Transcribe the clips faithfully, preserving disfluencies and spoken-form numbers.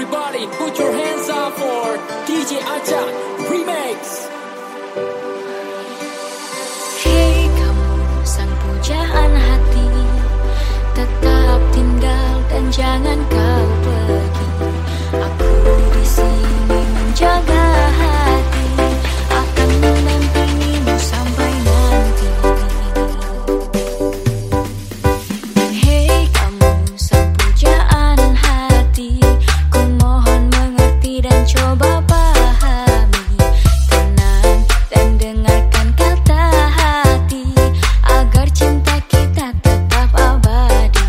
Everybody put your hands up for D J Acak Remix. Hei kamu sang pujaan hati, tetap tinggal dan jangan kau pergi. Aku di sini menjaga hati, akan menampingimu sampai nanti. Hei kamu sang pujaan hati, ku mohon mengerti dan coba pahami. Tenang dan dengarkan kata hati, agar cinta kita tetap abadi.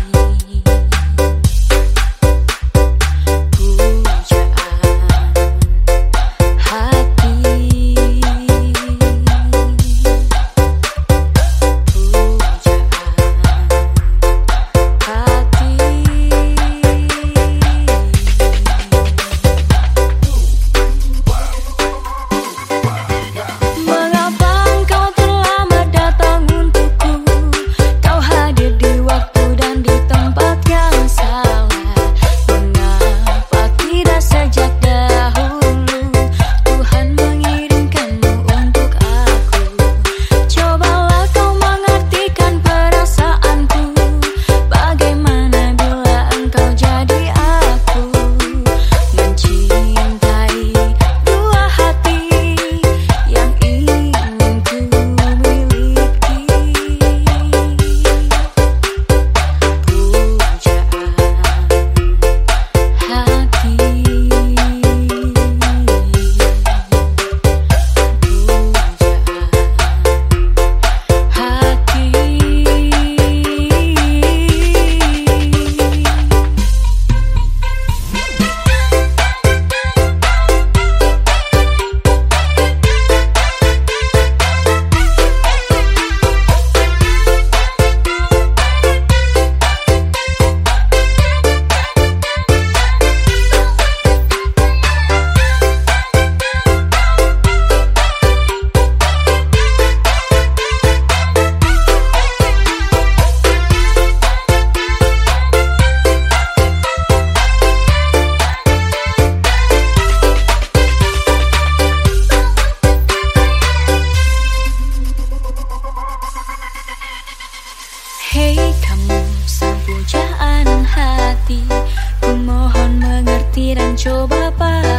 Hei kamu sang pujaan hati, ku mohon mengerti dan coba pahami.